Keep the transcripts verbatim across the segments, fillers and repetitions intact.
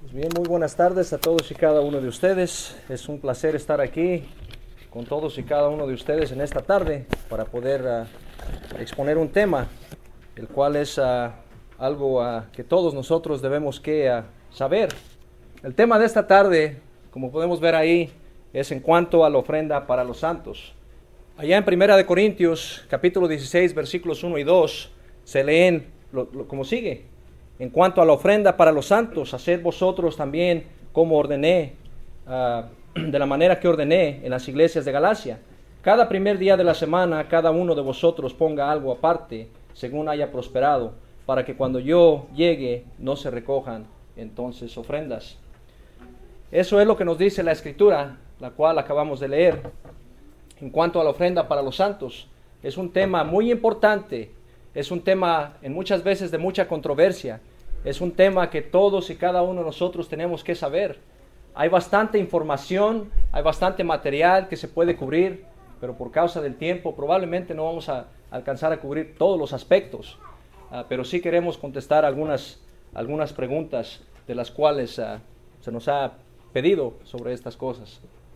Pues bien, muy buenas tardes a todos y cada uno de ustedes. Es un placer estar aquí con todos y cada uno de ustedes en esta tarde para poder uh, exponer un tema, el cual es uh, algo uh, que todos nosotros debemos que uh, saber. El tema de esta tarde, como podemos ver ahí, es en cuanto a la ofrenda para los santos. Allá en Primera de Corintios, capítulo dieciséis, versículos uno y dos, se leen lo, lo, como sigue. En cuanto a la ofrenda para los santos, haced vosotros también como ordené, uh, de la manera que ordené en las iglesias de Galacia. Cada primer día de la semana, cada uno de vosotros ponga algo aparte, según haya prosperado, para que cuando yo llegue no se recojan entonces ofrendas. Eso es lo que nos dice la Escritura, la cual acabamos de leer. En cuanto a la ofrenda para los santos, es un tema muy importante, es un tema en muchas veces de mucha controversia. Es un tema que todos y cada uno de nosotros tenemos que saber. Hay bastante información, hay bastante material que se puede cubrir, pero por causa del tiempo probablemente no vamos a alcanzar a cubrir todos los aspectos. Uh, pero sí queremos contestar algunas, algunas preguntas de las cuales uh, se nos ha pedido sobre estas cosas.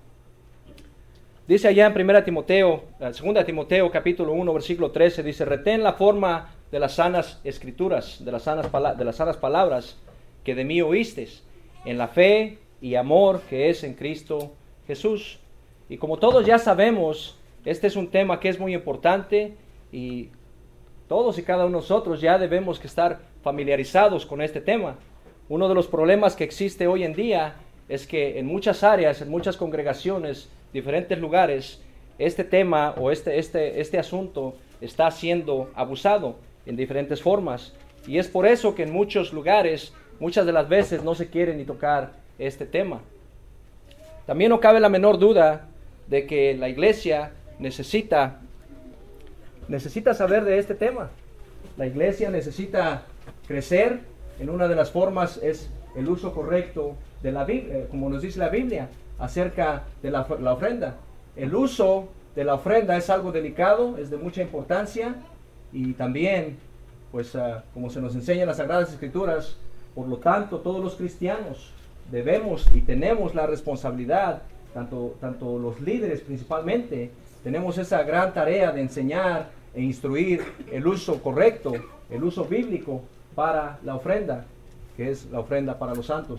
Dice allá en Primera Timoteo, uh, Segunda Timoteo capítulo uno, versículo trece, dice: retén la forma de las sanas escrituras, de las sanas, de las sanas palabras que de mí oístes, en la fe y amor que es en Cristo Jesús. Y como todos ya sabemos, este es un tema que es muy importante y todos y cada uno de nosotros ya debemos que estar familiarizados con este tema. Uno de los problemas que existe hoy en día es que en muchas áreas, en muchas congregaciones, diferentes lugares, este tema o este, este, este asunto está siendo abusado en diferentes formas, y es por eso que en muchos lugares, muchas de las veces no se quiere ni tocar este tema. También no cabe la menor duda de que la iglesia necesita, necesita saber de este tema. La iglesia necesita crecer. En una de las formas es el uso correcto de la Biblia, como nos dice la Biblia, acerca de la, la ofrenda. El uso de la ofrenda es algo delicado, es de mucha importancia. Y también, pues uh, como se nos enseña en las Sagradas Escrituras, por lo tanto, todos los cristianos debemos y tenemos la responsabilidad, tanto, tanto los líderes principalmente, tenemos esa gran tarea de enseñar e instruir el uso correcto, el uso bíblico para la ofrenda, que es la ofrenda para los santos.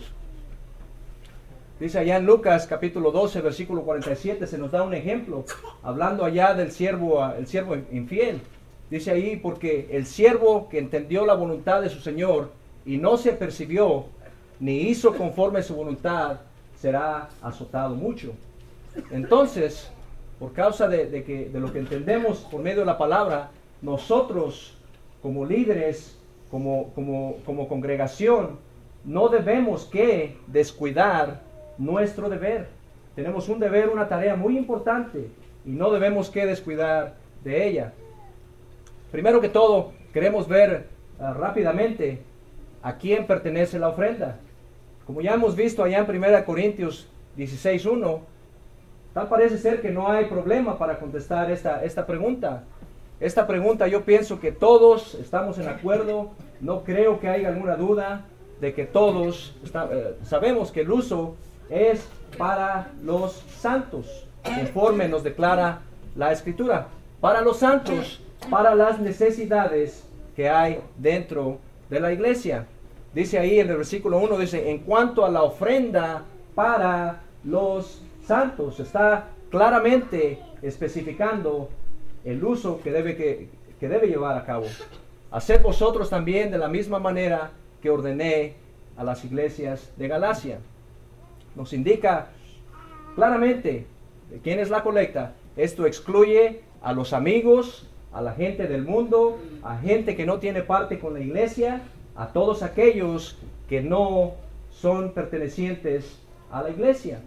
Dice allá en Lucas capítulo doce, versículo cuarenta y siete, se nos da un ejemplo, hablando allá del siervo, el siervo infiel. Dice ahí: porque el siervo que entendió la voluntad de su Señor y no se apercibió, ni hizo conforme a su voluntad, será azotado mucho. Entonces, por causa de, de, que, de lo que entendemos por medio de la palabra, nosotros como líderes, como, como, como congregación, no debemos que descuidar nuestro deber. Tenemos un deber, una tarea muy importante, y no debemos que descuidar de ella. Primero que todo, queremos ver uh, rápidamente a quién pertenece la ofrenda. Como ya hemos visto allá en Primera Corintios dieciséis uno, tal parece ser que no hay problema para contestar esta, esta pregunta. Esta pregunta yo pienso que todos estamos en acuerdo, no creo que haya alguna duda de que todos está, uh, sabemos que el uso es para los santos, conforme nos declara la Escritura, para los santos, para las necesidades que hay dentro de la iglesia. Dice ahí en el versículo uno, dice: en cuanto a la ofrenda para los santos, está claramente especificando el uso que debe, que, que debe llevar a cabo. Haced vosotros también de la misma manera que ordené a las iglesias de Galacia. Nos indica claramente de quién es la colecta. Esto excluye a los amigos, a la gente del mundo, a gente que no tiene parte con la iglesia, a todos aquellos que no son pertenecientes a la iglesia.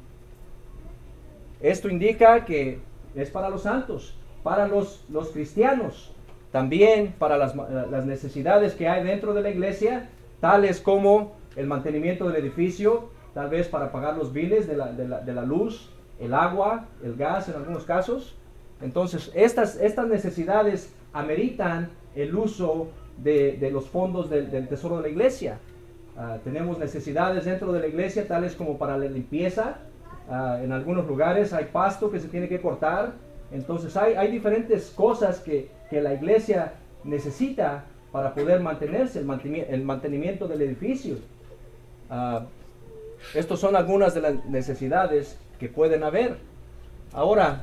Esto indica que es para los santos, para los, los cristianos, también para las, las necesidades que hay dentro de la iglesia, tales como el mantenimiento del edificio, tal vez para pagar los biles de la, de la, de la luz, el agua, el gas en algunos casos. Entonces, estas, estas necesidades ameritan el uso de, de los fondos del, del tesoro de la iglesia. Uh, tenemos necesidades dentro de la iglesia, tales como para la limpieza. Uh, en algunos lugares hay pasto que se tiene que cortar. Entonces hay, hay diferentes cosas que, que la iglesia necesita para poder mantenerse, el mantenimiento, el mantenimiento del edificio. Uh, Estas son algunas de las necesidades que pueden haber. Ahora,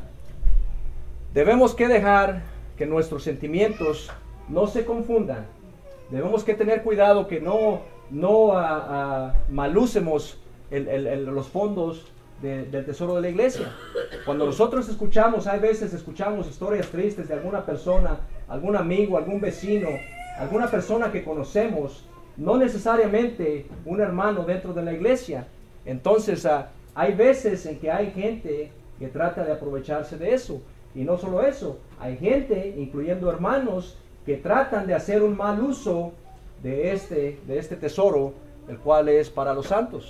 debemos que dejar que nuestros sentimientos no se confundan. Debemos que tener cuidado que no, no uh, uh, malucemos el, el, el, los fondos de, del tesoro de la iglesia. Cuando nosotros escuchamos, hay veces escuchamos historias tristes de alguna persona, algún amigo, algún vecino, alguna persona que conocemos, no necesariamente un hermano dentro de la iglesia. Entonces uh, hay veces en que hay gente que trata de aprovecharse de eso. Y no solo eso, hay gente, incluyendo hermanos, que tratan de hacer un mal uso de este, de este tesoro, el cual es para los santos.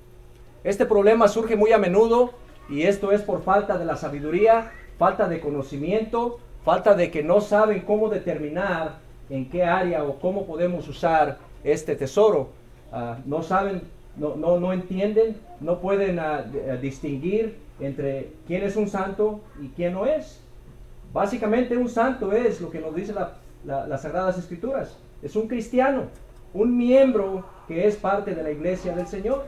Este problema surge muy a menudo, y esto es por falta de la sabiduría, falta de conocimiento, falta de que no saben cómo determinar en qué área o cómo podemos usar este tesoro. Uh, no saben, no, no, no entienden, no pueden uh, distinguir entre quién es un santo y quién no es. Básicamente un santo es lo que nos dice la, la, las Sagradas Escrituras. Es un cristiano, un miembro que es parte de la iglesia del Señor.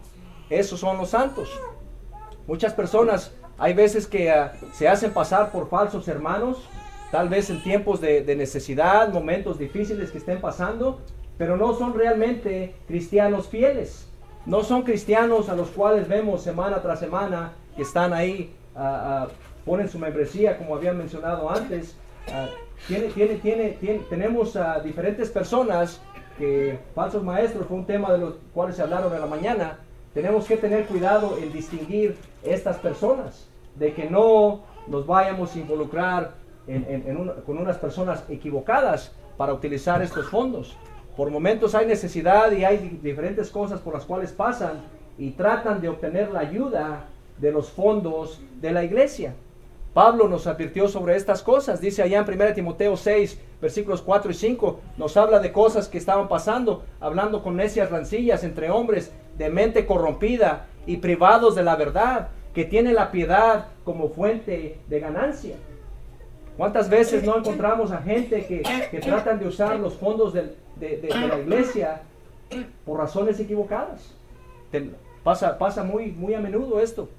Esos son los santos. Muchas personas, hay veces que uh, se hacen pasar por falsos hermanos, tal vez en tiempos de, de necesidad, momentos difíciles que estén pasando, pero no son realmente cristianos fieles. No son cristianos a los cuales vemos semana tras semana que están ahí, uh, uh, ponen su membresía, como había mencionado antes. Uh, tiene, tiene, tiene, tiene, tenemos uh, diferentes personas que, falsos maestros, fue un tema de los cuales se hablaron en la mañana. Tenemos que tener cuidado en distinguir estas personas, de que no nos vayamos a involucrar en, en, en una, con unas personas equivocadas para utilizar estos fondos. Por momentos hay necesidad y hay diferentes cosas por las cuales pasan y tratan de obtener la ayuda de los fondos de la iglesia. Pablo nos advirtió sobre estas cosas. Dice allá en primera Timoteo seis, versículos cuatro y cinco, nos habla de cosas que estaban pasando, hablando con necias rancillas entre hombres de mente corrompida y privados de la verdad, que tienen la piedad como fuente de ganancia. ¿Cuántas veces no encontramos a gente que, que tratan de usar los fondos del, de, de, de la iglesia por razones equivocadas? Te, pasa pasa muy, muy a menudo esto.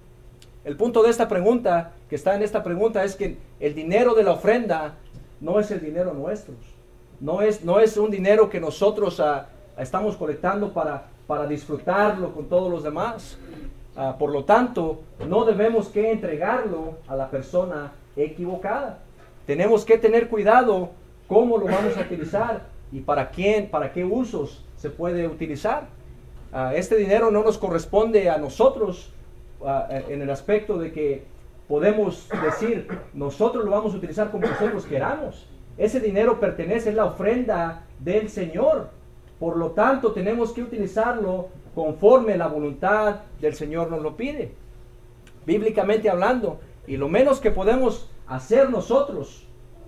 El punto de esta pregunta, que está en esta pregunta, es que el dinero de la ofrenda no es el dinero nuestro. No es, no es un dinero que nosotros uh, estamos colectando para, para disfrutarlo con todos los demás. Uh, por lo tanto, no debemos que entregarlo a la persona equivocada. Tenemos que tener cuidado cómo lo vamos a utilizar y para quién, para qué usos se puede utilizar. Uh, este dinero no nos corresponde a nosotros uh, en el aspecto de que podemos decir, nosotros lo vamos a utilizar como nosotros queramos. Ese dinero pertenece, es la ofrenda del Señor. Por lo tanto, tenemos que utilizarlo conforme la voluntad del Señor nos lo pide, bíblicamente hablando. Y lo menos que podemos hacer nosotros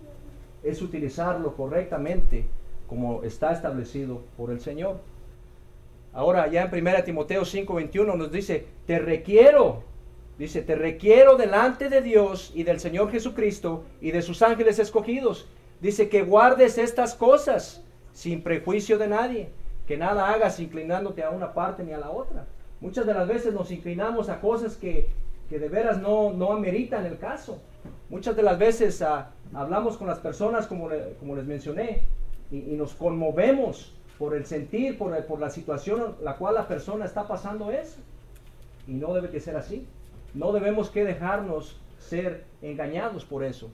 es utilizarlo correctamente como está establecido por el Señor. Ahora ya en primera Timoteo cinco veintiuno nos dice, te requiero, dice, te requiero delante de Dios y del Señor Jesucristo y de sus ángeles escogidos. Dice que guardes estas cosas sin prejuicio de nadie, que nada hagas inclinándote a una parte ni a la otra. Muchas de las veces nos inclinamos a cosas que, que de veras no, no ameritan el caso. Muchas de las veces uh, hablamos con las personas, como, le, como les mencioné, y, y nos conmovemos por el sentir, por, por la situación la cual la persona está pasando eso. Y no debe que ser así. No debemos que dejarnos ser engañados por eso.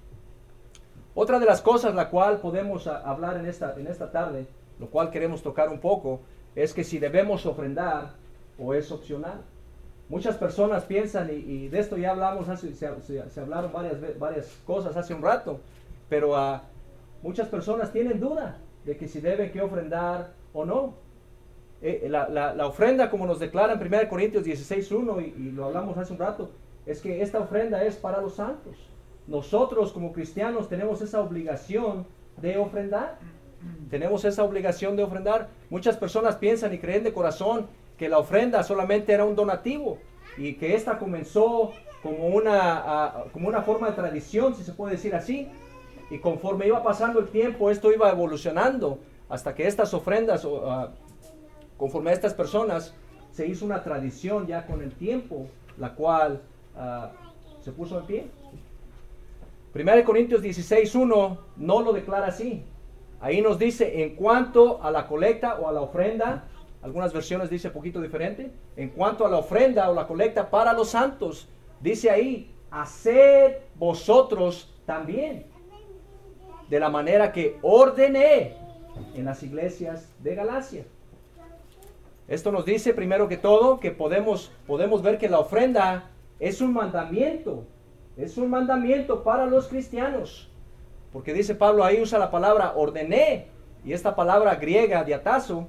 Otra de las cosas la cual podemos a, hablar en esta, en esta tarde, lo cual queremos tocar un poco, es que si debemos ofrendar o es opcional. Muchas personas piensan, y, y de esto ya hablamos, hace, se, se, se hablaron varias, varias cosas hace un rato, pero uh, muchas personas tienen duda de que si deben que ofrendar o no. Eh, la, la, la ofrenda, como nos declara en primera Corintios dieciséis uno, y, y lo hablamos hace un rato, es que esta ofrenda es para los santos. Nosotros como cristianos tenemos esa obligación de ofrendar. Tenemos esa obligación de ofrendar. Muchas personas piensan y creen de corazón que la ofrenda solamente era un donativo y que esta comenzó como una, uh, como una forma de tradición, si se puede decir así. Y conforme iba pasando el tiempo, esto iba evolucionando hasta que estas ofrendas, uh, conforme a estas personas, se hizo una tradición ya con el tiempo, la cual uh, se puso en pie. primera de Corintios dieciséis uno no lo declara así. Ahí nos dice, en cuanto a la colecta o a la ofrenda, algunas versiones dice un poquito diferente, en cuanto a la ofrenda o la colecta para los santos, dice ahí, haced vosotros también, de la manera que ordené en las iglesias de Galacia. Esto nos dice primero que todo que podemos, podemos ver que la ofrenda es un mandamiento, es un mandamiento para los cristianos. Porque dice Pablo ahí, usa la palabra ordené, y esta palabra griega, diatazo,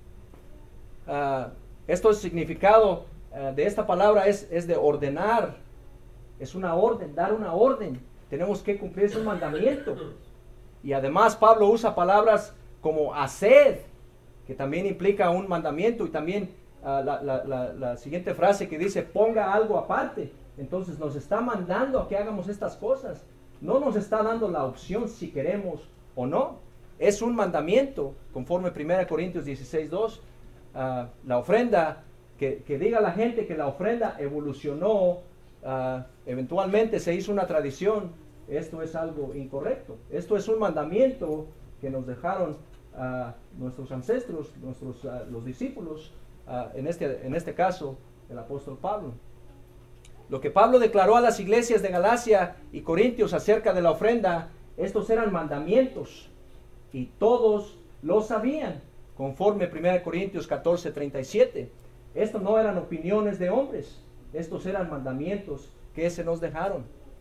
uh, esto es significado uh, de esta palabra es, es de ordenar, es una orden, dar una orden, tenemos que cumplir, es un mandamiento. Y además Pablo usa palabras como haced, que también implica un mandamiento, y también uh, la, la, la, la siguiente frase que dice ponga algo aparte. Entonces nos está mandando a que hagamos estas cosas. No nos está dando la opción si queremos o no. Es un mandamiento, conforme primera de Corintios dieciséis dos. Uh, la ofrenda, que, que diga la gente que la ofrenda evolucionó, uh, eventualmente se hizo una tradición, esto es algo incorrecto. Esto es un mandamiento que nos dejaron uh, nuestros ancestros, nuestros, uh, los discípulos, uh, en, este, en este caso el apóstol Pablo. Lo que Pablo declaró a las iglesias de Galacia y Corintios acerca de la ofrenda, estos eran mandamientos y todos lo sabían, conforme primera de Corintios catorce treinta y siete. Estos no eran opiniones de hombres, estos eran mandamientos que se nos dejaron.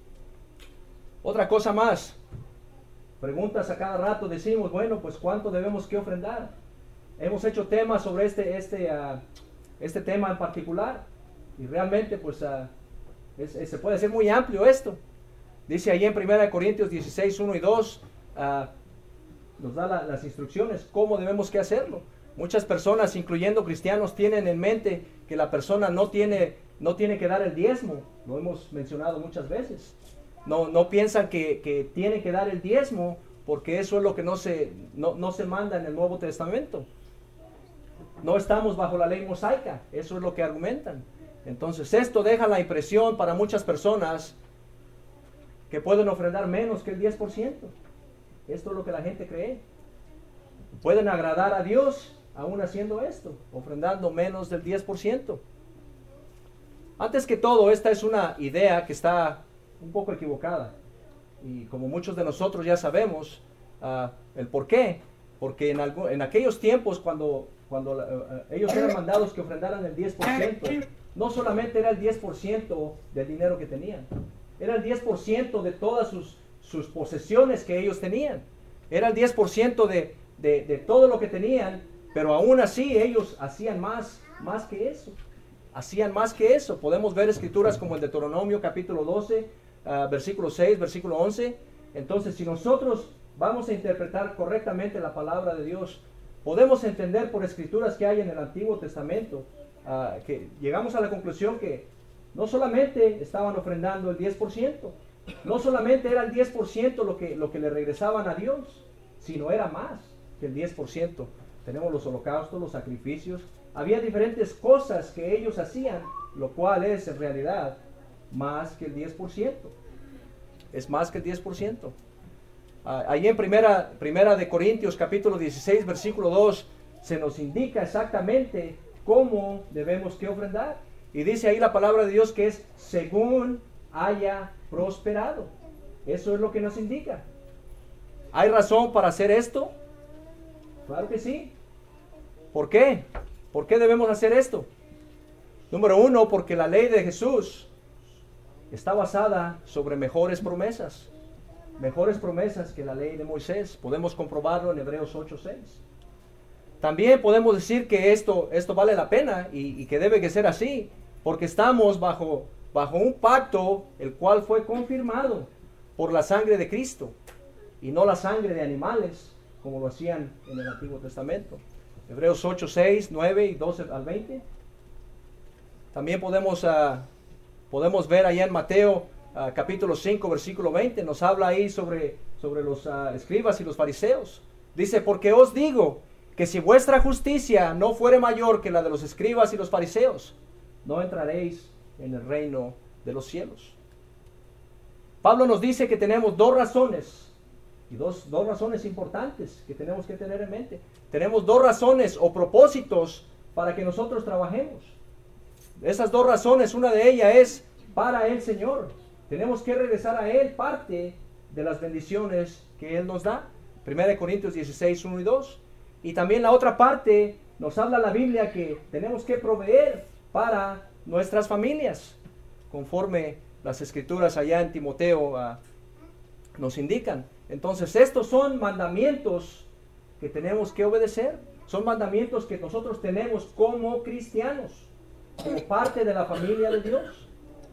Otra cosa más, preguntas a cada rato, decimos, bueno, pues ¿cuánto debemos que ofrendar? Hemos hecho temas sobre este, este, uh, este tema en particular, y realmente pues uh, es, es, se puede hacer muy amplio esto. Dice ahí en primera de Corintios dieciséis uno y dos, uh, nos da la, las instrucciones, cómo debemos que hacerlo. Muchas personas, incluyendo cristianos, tienen en mente que la persona no tiene, no tiene que dar el diezmo, lo hemos mencionado muchas veces. No, no piensan que, que tiene que dar el diezmo, porque eso es lo que no se, no, no se manda en el Nuevo Testamento. No estamos bajo la ley mosaica, eso es lo que argumentan. Entonces esto deja la impresión para muchas personas que pueden ofrendar menos que el diez por ciento. Esto es lo que la gente cree. Pueden agradar a Dios aún haciendo esto, ofrendando menos del diez por ciento. Antes que todo, esta es una idea que está un poco equivocada. Y como muchos de nosotros ya sabemos uh, el por qué. Porque en, algo, en aquellos tiempos cuando, cuando uh, ellos eran mandados que ofrendaran el diez por ciento, no solamente era el diez por ciento del dinero que tenían, era el diez por ciento de todas sus, sus posesiones que ellos tenían. Era el diez por ciento de, de, de todo lo que tenían, pero aún así ellos hacían más, más que eso. Hacían más que eso. Podemos ver escrituras como el Deuteronomio capítulo doce, uh, versículo seis, versículo once. Entonces, si nosotros vamos a interpretar correctamente la palabra de Dios, podemos entender por escrituras que hay en el Antiguo Testamento, uh, que llegamos a la conclusión que no solamente estaban ofrendando el diez por ciento, no solamente era el diez por ciento lo que, lo que le regresaban a Dios, sino era más que el diez por ciento. Tenemos los holocaustos, los sacrificios, había diferentes cosas que ellos hacían, lo cual es en realidad más que el diez por ciento. Es más que el diez por ciento. Uh, ahí en primera, primera de Corintios capítulo dieciséis versículo dos se nos indica exactamente cómo debemos que ofrendar. Y dice ahí la palabra de Dios que es según haya prosperado. Eso es lo que nos indica. ¿Hay razón para hacer esto? Claro que sí. ¿Por qué? ¿Por qué debemos hacer esto? Número uno, porque la ley de Jesús está basada sobre mejores promesas. Mejores promesas que la ley de Moisés. Podemos comprobarlo en Hebreos ocho seis. También podemos decir que esto, esto vale la pena y, y que debe que ser así, porque estamos bajo, bajo un pacto el cual fue confirmado por la sangre de Cristo y no la sangre de animales, como lo hacían en el Antiguo Testamento. Hebreos ocho, seis, nueve y doce al veinte. También podemos, uh, podemos ver allá en Mateo uh, capítulo cinco, versículo veinte, nos habla ahí sobre, sobre los uh, escribas y los fariseos. Dice, porque os digo que si vuestra justicia no fuere mayor que la de los escribas y los fariseos, no entraréis en el reino de los cielos. Pablo nos dice que tenemos dos razones, y dos, dos razones importantes que tenemos que tener en mente. Tenemos dos razones o propósitos para que nosotros trabajemos. Esas dos razones, una de ellas es para el Señor. Tenemos que regresar a Él parte de las bendiciones que Él nos da. primera de Corintios dieciséis, uno y dos. Y también la otra parte nos habla la Biblia que tenemos que proveer para nuestras familias, conforme las escrituras allá en Timoteo uh, nos indican. Entonces estos son mandamientos que tenemos que obedecer. Son mandamientos que nosotros tenemos como cristianos, como parte de la familia de Dios.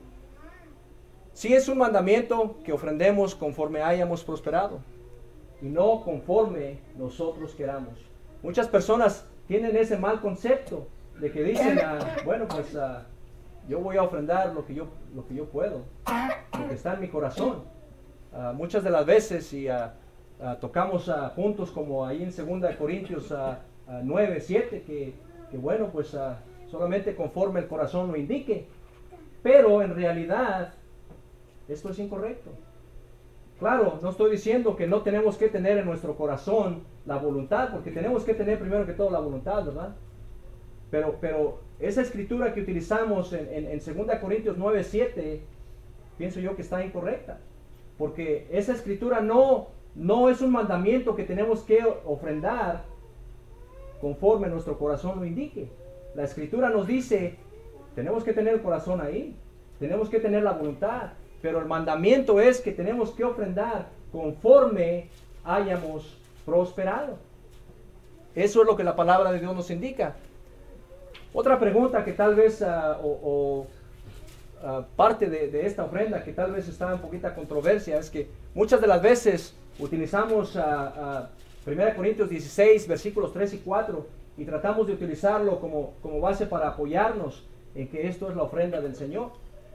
Sí es un mandamiento que ofrendemos conforme hayamos prosperado y no conforme nosotros queramos. Muchas personas tienen ese mal concepto de que dicen, uh, bueno, pues uh, yo voy a ofrendar lo que yo, lo que yo puedo, lo que está en mi corazón. Uh, muchas de las veces, y uh, uh, tocamos uh, juntos como ahí en segunda de Corintios uh, uh, nueve, siete, que, que bueno, pues uh, solamente conforme el corazón lo indique. Pero en realidad, esto es incorrecto. Claro, no estoy diciendo que no tenemos que tener en nuestro corazón la voluntad, porque tenemos que tener primero que todo la voluntad, ¿verdad? Pero, pero esa escritura que utilizamos en, en, en segunda de Corintios nueve, siete, pienso yo que está incorrecta. Porque esa escritura no, no es un mandamiento que tenemos que ofrendar conforme nuestro corazón lo indique. La escritura nos dice, tenemos que tener el corazón ahí, tenemos que tener la voluntad, pero el mandamiento es que tenemos que ofrendar conforme hayamos prosperado. Eso es lo que la palabra de Dios nos indica. Otra pregunta que tal vez, uh, o, o uh, parte de, de esta ofrenda que tal vez está en poquita controversia, es que muchas de las veces utilizamos uh, uh, primera de Corintios dieciséis, versículos tres y cuatro, y tratamos de utilizarlo como, como base para apoyarnos en que esto es la ofrenda del Señor.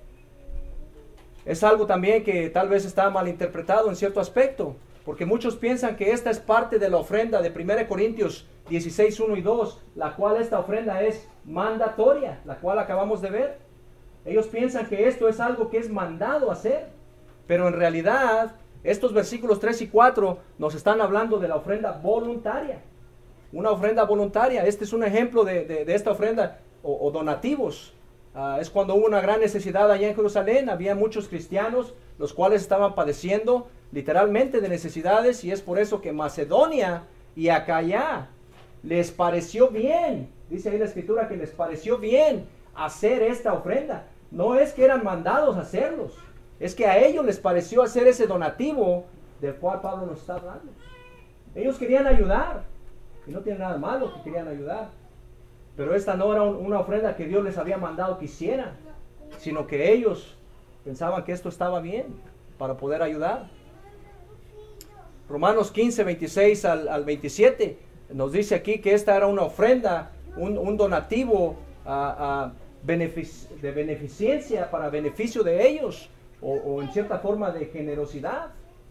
Es algo también que tal vez está mal interpretado en cierto aspecto, porque muchos piensan que esta es parte de la ofrenda de primera de Corintios dieciséis, uno y dos, la cual esta ofrenda es mandatoria, la cual acabamos de ver. Ellos piensan que esto es algo que es mandado hacer, pero en realidad estos versículos tres y cuatro nos están hablando de la ofrenda voluntaria, una ofrenda voluntaria. Este es un ejemplo de, de, de esta ofrenda o, o donativos. Uh, es cuando hubo una gran necesidad allá en Jerusalén. Había muchos cristianos los cuales estaban padeciendo literalmente de necesidades, y es por eso que Macedonia y Acaya les pareció bien, dice ahí la escritura que les pareció bien hacer esta ofrenda. No es que eran mandados a hacerlos, es que a ellos les pareció hacer ese donativo del cual Pablo nos está hablando. Ellos querían ayudar, y no tiene nada malo que querían ayudar, pero esta no era un, una ofrenda que Dios les había mandado que hicieran, sino que ellos pensaban que esto estaba bien para poder ayudar. Romanos quince, veintiséis al, al veintisiete nos dice aquí que esta era una ofrenda, un, un donativo a, a benefic, de beneficencia para beneficio de ellos, o, o en cierta forma de generosidad.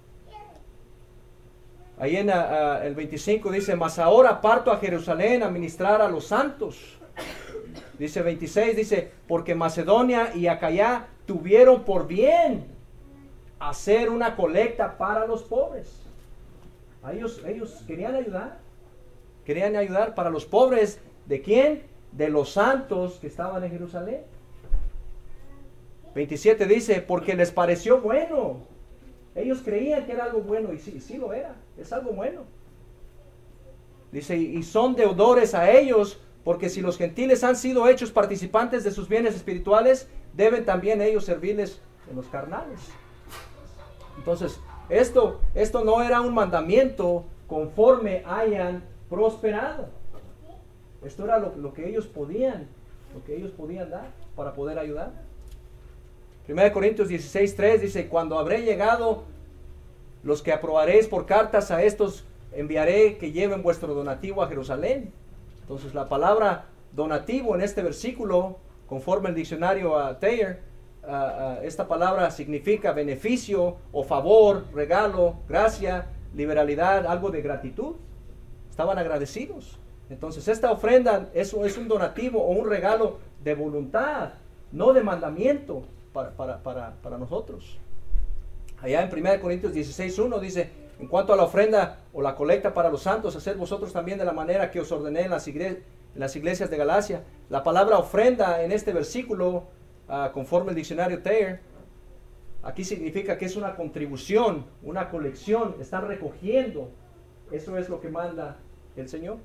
Ahí en uh, el veinticinco dice, mas ahora parto a Jerusalén a ministrar a los santos. Dice veintiséis, dice, porque Macedonia y Acaya tuvieron por bien hacer una colecta para los pobres. A ellos, ellos querían ayudar, querían ayudar para los pobres. ¿De quién? De los santos que estaban en Jerusalén. veintisiete dice, porque les pareció bueno. Ellos creían que era algo bueno, y sí, sí lo era, es algo bueno. Dice, y son deudores a ellos, porque si los gentiles han sido hechos participantes de sus bienes espirituales, deben también ellos servirles en los carnales. Entonces, esto, esto no era un mandamiento conforme hayan prosperado. Esto era lo, lo que ellos podían, lo que ellos podían dar para poder ayudar. primera de Corintios dieciséis, tres dice, cuando habré llegado, los que aprobaréis por cartas a estos enviaré que lleven vuestro donativo a Jerusalén. Entonces la palabra donativo en este versículo, conforme el diccionario a uh, Thayer, uh, uh, esta palabra significa beneficio o favor, regalo, gracia, liberalidad, algo de gratitud. Estaban agradecidos. Entonces esta ofrenda es, es un donativo o un regalo de voluntad, no de mandamiento para, para, para, para nosotros. Allá en primera Corintios dieciséis uno dice: en cuanto a la ofrenda o la colecta para los santos, haced vosotros también de la manera que os ordené en las, igles en las iglesias de Galacia. La palabra ofrenda en este versículo, uh, conforme el diccionario Thayer, aquí significa que es una contribución, una colección, están recogiendo. Eso es lo que manda el Señor.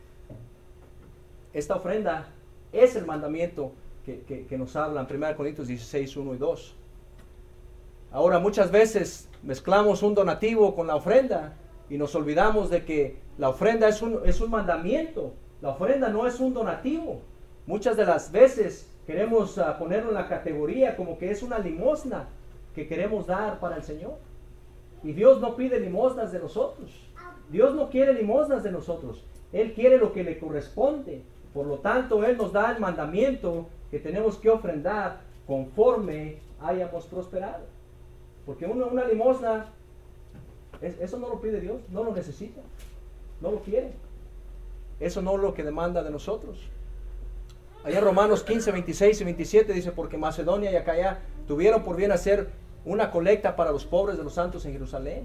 Esta ofrenda es el mandamiento que, que, que nos habla en primera Corintios dieciséis uno y dos. Ahora, muchas veces mezclamos un donativo con la ofrenda y nos olvidamos de que la ofrenda es un, es un mandamiento. La ofrenda no es un donativo. Muchas de las veces queremos uh, ponerlo en la categoría como que es una limosna que queremos dar para el Señor. Y Dios no pide limosnas de nosotros. Dios no quiere limosnas de nosotros. Él quiere lo que le corresponde. Por lo tanto, Él nos da el mandamiento que tenemos que ofrendar conforme hayamos prosperado. Porque una, una limosna, es, eso no lo pide Dios, no lo necesita, no lo quiere. Eso no es lo que demanda de nosotros. Allá en Romanos quince, veintiséis y veintisiete dice: porque Macedonia y Acaya tuvieron por bien hacer una colecta para los pobres de los santos en Jerusalén.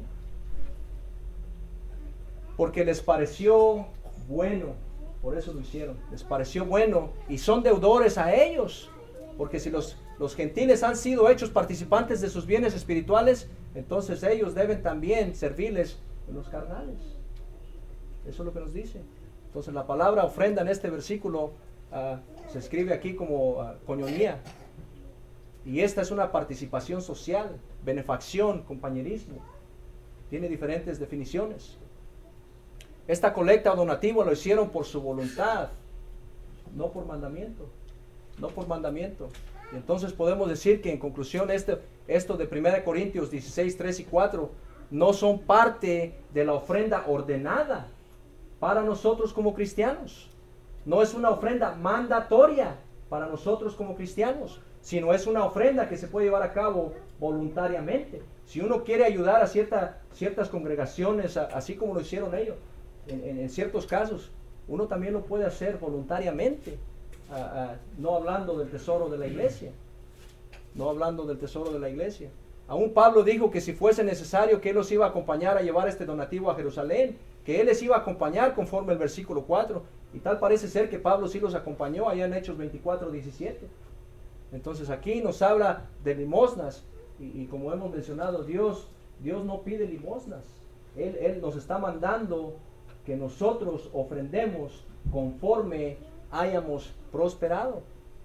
Porque les pareció bueno, por eso lo hicieron, les pareció bueno y son deudores a ellos. Porque si los, los gentiles han sido hechos participantes de sus bienes espirituales, entonces ellos deben también servirles en los carnales. Eso es lo que nos dice. Entonces la palabra ofrenda en este versículo uh, se escribe aquí como uh, koinonía. Y esta es una participación social, benefacción, compañerismo. Tiene diferentes definiciones. Esta colecta o donativo lo hicieron por su voluntad, no por mandamiento. No por mandamiento. Y entonces podemos decir que en conclusión este, esto de primera Corintios dieciséis, tres y cuatro no son parte de la ofrenda ordenada para nosotros como cristianos. No es una ofrenda mandatoria para nosotros como cristianos, sino es una ofrenda que se puede llevar a cabo voluntariamente. Si uno quiere ayudar a cierta, ciertas congregaciones, a, así como lo hicieron ellos, en, en, en ciertos casos, uno también lo puede hacer voluntariamente. Uh, uh, no hablando del tesoro de la iglesia, no hablando del tesoro de la iglesia. Aún Pablo dijo que si fuese necesario que él los iba a acompañar a llevar este donativo a Jerusalén, que él les iba a acompañar conforme el versículo cuatro, y tal parece ser que Pablo sí los acompañó allá en Hechos veinticuatro, diecisiete. Entonces aquí nos habla de limosnas, y, y como hemos mencionado, Dios, Dios no pide limosnas. Él, él nos está mandando que nosotros ofrendemos conforme hayamos prosperado.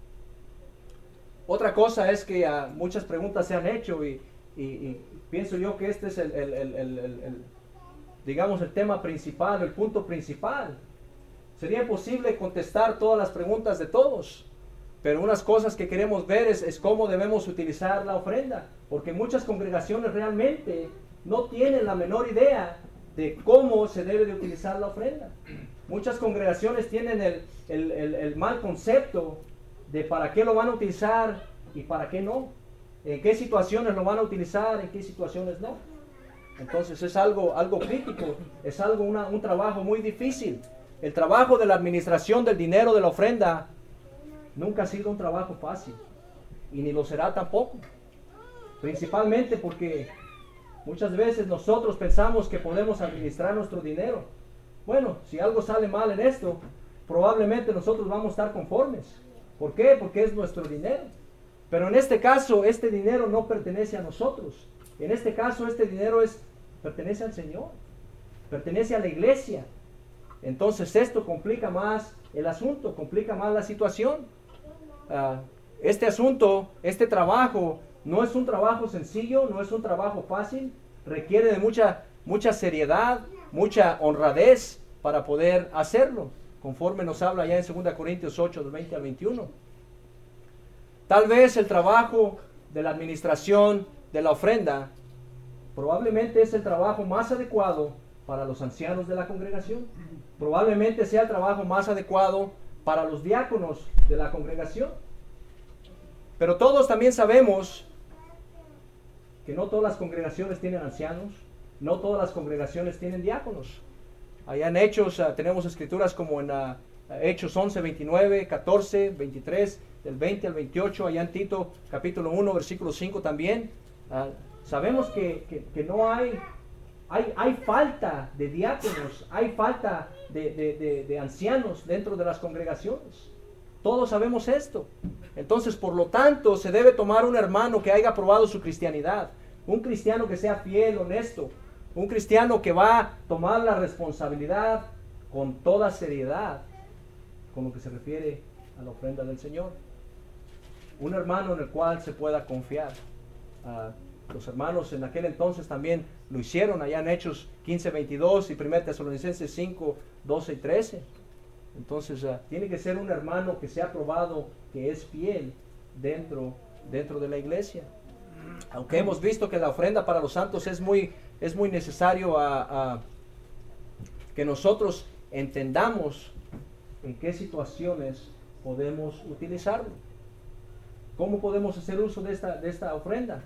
Otra cosa es que uh, muchas preguntas se han hecho y, y, y pienso yo que este es el, el, el, el, el, el digamos el tema principal, el punto principal. Sería imposible contestar todas las preguntas de todos, pero unas cosas que queremos ver es, es cómo debemos utilizar la ofrenda, porque muchas congregaciones realmente no tienen la menor idea de cómo se debe de utilizar la ofrenda. Muchas congregaciones tienen el, el, el, el mal concepto de para qué lo van a utilizar y para qué no. En qué situaciones lo van a utilizar, en qué situaciones no. Entonces es algo, algo crítico, es algo una, un trabajo muy difícil. El trabajo de la administración del dinero de la ofrenda nunca ha sido un trabajo fácil y ni lo será tampoco. Principalmente porque muchas veces nosotros pensamos que podemos administrar nuestro dinero. Bueno, si algo sale mal en esto, probablemente nosotros vamos a estar conformes. ¿Por qué? Porque es nuestro dinero. Pero en este caso, este dinero no pertenece a nosotros. En este caso, este dinero es, pertenece al Señor. Pertenece a la iglesia. Entonces esto complica más el asunto, complica más la situación. Uh, este asunto, este trabajo, no es un trabajo sencillo, no es un trabajo fácil. Requiere de mucha, mucha seriedad, mucha honradez para poder hacerlo, conforme nos habla ya en segunda Corintios ocho, del veinte al veintiuno. Tal vez el trabajo de la administración de la ofrenda probablemente es el trabajo más adecuado para los ancianos de la congregación. Probablemente sea el trabajo más adecuado para los diáconos de la congregación. Pero todos también sabemos que no todas las congregaciones tienen ancianos, no todas las congregaciones tienen diáconos. Allá en Hechos uh, tenemos escrituras como en uh, Hechos once, veintinueve, catorce, veintitrés, del veinte al veintiocho, allá en Tito capítulo uno, versículo cinco también. Uh, sabemos que, que, que no hay, hay, hay falta de diáconos, hay falta de, de, de, de ancianos dentro de las congregaciones. Todos sabemos esto. Entonces, por lo tanto, se debe tomar un hermano que haya probado su cristianidad, un cristiano que sea fiel, honesto, un cristiano que va a tomar la responsabilidad con toda seriedad, con lo que se refiere a la ofrenda del Señor. Un hermano en el cual se pueda confiar. Uh, los hermanos en aquel entonces también lo hicieron, allá en Hechos quince, veintidós y primera Tesalonicenses cinco, doce y trece. Entonces uh, tiene que ser un hermano que sea probado, que es fiel dentro, dentro de la iglesia. Aunque hemos visto que la ofrenda para los santos es muy, es muy necesario a, a que nosotros entendamos en qué situaciones podemos utilizarlo. ¿Cómo podemos hacer uso de esta, de esta ofrenda?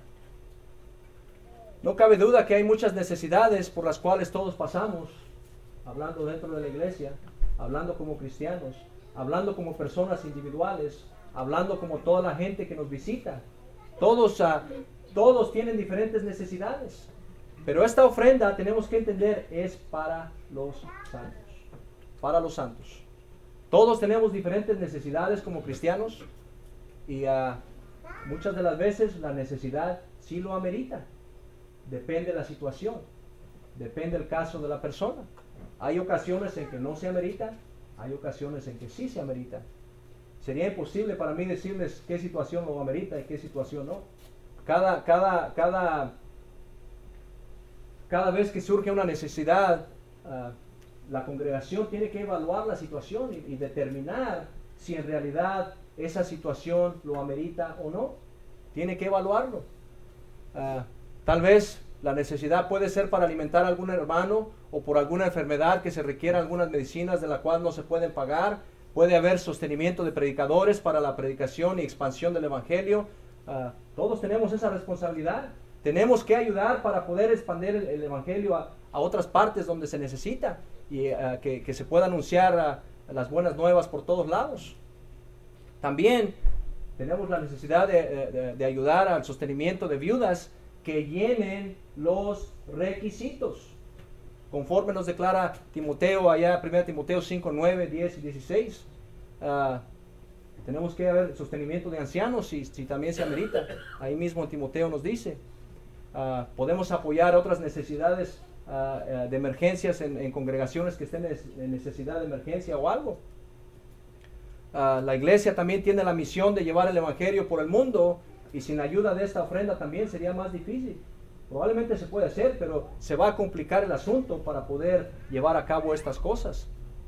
No cabe duda que hay muchas necesidades por las cuales todos pasamos, hablando dentro de la iglesia, hablando como cristianos, hablando como personas individuales, hablando como toda la gente que nos visita. Todos, uh, todos tienen diferentes necesidades, pero esta ofrenda tenemos que entender es para los santos, para los santos. Todos tenemos diferentes necesidades como cristianos y uh, muchas de las veces la necesidad sí lo amerita. Depende de la situación, depende del caso de la persona. Hay ocasiones en que no se amerita, hay ocasiones en que sí se amerita. Sería imposible para mí decirles qué situación lo amerita y qué situación no. Cada, cada, cada, cada vez que surge una necesidad, uh, la congregación tiene que evaluar la situación y, y determinar si en realidad esa situación lo amerita o no. Tiene que evaluarlo. Uh, tal vez la necesidad puede ser para alimentar a algún hermano o por alguna enfermedad que se requiera algunas medicinas de la cual no se pueden pagar. Puede haber sostenimiento de predicadores para la predicación y expansión del evangelio. Uh, todos tenemos esa responsabilidad. Tenemos que ayudar para poder expandir el, el evangelio a, a otras partes donde se necesita y uh, que, que se pueda anunciar uh, las buenas nuevas por todos lados. También tenemos la necesidad de, de, de ayudar al sostenimiento de viudas que llenen los requisitos, conforme nos declara Timoteo allá, primera Timoteo cinco, nueve, diez y dieciséis. Uh, tenemos que haber sostenimiento de ancianos si, si también se amerita. Ahí mismo Timoteo nos dice. Uh, podemos apoyar otras necesidades uh, uh, de emergencias en, en congregaciones que estén en necesidad de emergencia o algo. Uh, la iglesia también tiene la misión de llevar el evangelio por el mundo, y sin ayuda de esta ofrenda también sería más difícil. Probablemente se puede hacer, pero se va a complicar el asunto para poder llevar a cabo estas cosas.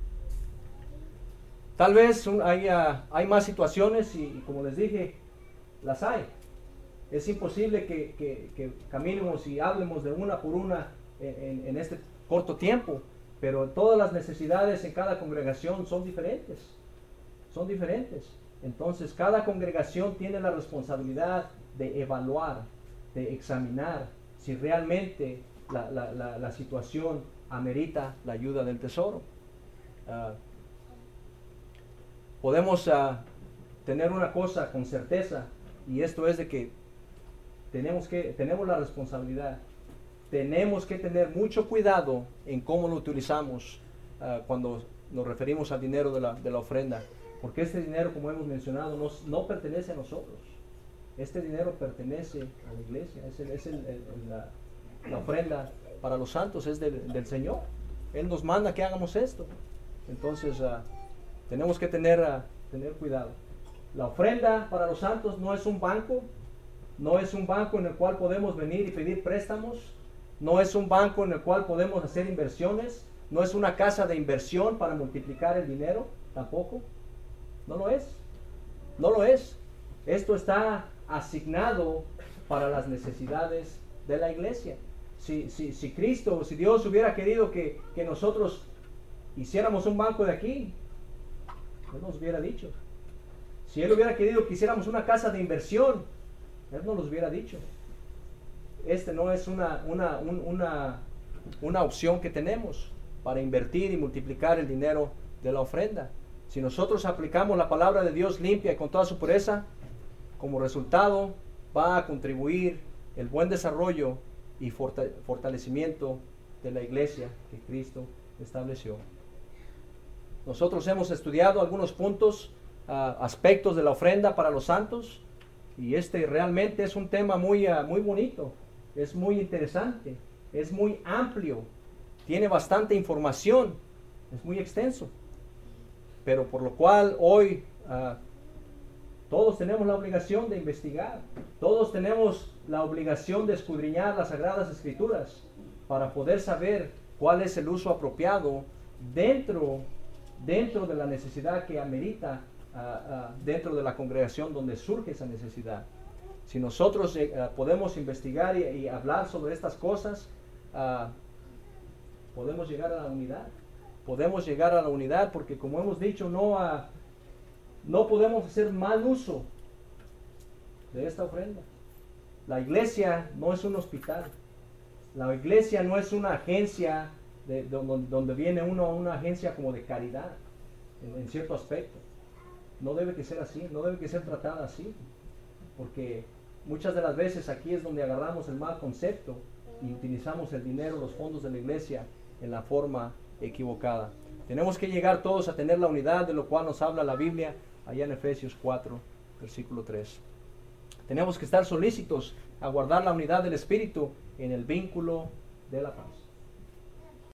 Tal vez un, hay, uh, hay más situaciones y, y como les dije, las hay. Es imposible que, que, que caminemos y hablemos de una por una en, en, en este corto tiempo, pero todas las necesidades en cada congregación son diferentes. Son diferentes. Entonces, cada congregación tiene la responsabilidad de evaluar, de examinar si realmente la, la, la, la situación amerita la ayuda del tesoro. Uh, podemos uh, tener una cosa con certeza, y esto es de que tenemos, que tenemos la responsabilidad, tenemos que tener mucho cuidado en cómo lo utilizamos uh, cuando nos referimos al dinero de la, de la ofrenda. Porque este dinero, como hemos mencionado, no, no pertenece a nosotros. Este dinero pertenece a la iglesia. Es, el, es el, el, el, la, la ofrenda para los santos, es del, del Señor. Él nos manda que hagamos esto. Entonces, uh, tenemos que tener, uh, tener cuidado. La ofrenda para los santos no es un banco. No es un banco en el cual podemos venir y pedir préstamos. No es un banco en el cual podemos hacer inversiones. No es una casa de inversión para multiplicar el dinero, tampoco. No lo es, no lo es. Esto está asignado para las necesidades de la iglesia. si, si, si Cristo, si Dios hubiera querido que, que nosotros hiciéramos un banco de aquí, Él nos hubiera dicho. Si Él hubiera querido que hiciéramos una casa de inversión, Él nos lo hubiera dicho. Este no es una, una, un, una, una opción que tenemos para invertir y multiplicar el dinero de la ofrenda. Si nosotros aplicamos la palabra de Dios limpia y con toda su pureza, como resultado va a contribuir el buen desarrollo y fortalecimiento de la iglesia que Cristo estableció. Nosotros hemos estudiado algunos puntos, uh, aspectos de la ofrenda para los santos, y este realmente es un tema muy, uh, muy bonito, es muy interesante, es muy amplio, tiene bastante información, es muy extenso, pero por lo cual hoy uh, todos tenemos la obligación de investigar, todos tenemos la obligación de escudriñar las Sagradas Escrituras para poder saber cuál es el uso apropiado dentro, dentro de la necesidad que amerita uh, uh, dentro de la congregación donde surge esa necesidad. Si nosotros uh, podemos investigar y, y hablar sobre estas cosas, uh, podemos llegar a la unidad. Podemos llegar a la unidad porque, como hemos dicho, no, uh, no podemos hacer mal uso de esta ofrenda. La iglesia no es un hospital. La iglesia no es una agencia de, de, donde, donde viene uno a una agencia como de caridad en, en cierto aspecto. No debe que ser así, no debe que ser tratada así, porque muchas de las veces aquí es donde agarramos el mal concepto y utilizamos el dinero, los fondos de la iglesia en la forma equivocada. Tenemos que llegar todos a tener la unidad, de lo cual nos habla la Biblia allá en Efesios cuatro, versículo tres. Tenemos que estar solícitos a guardar la unidad del Espíritu en el vínculo de la paz.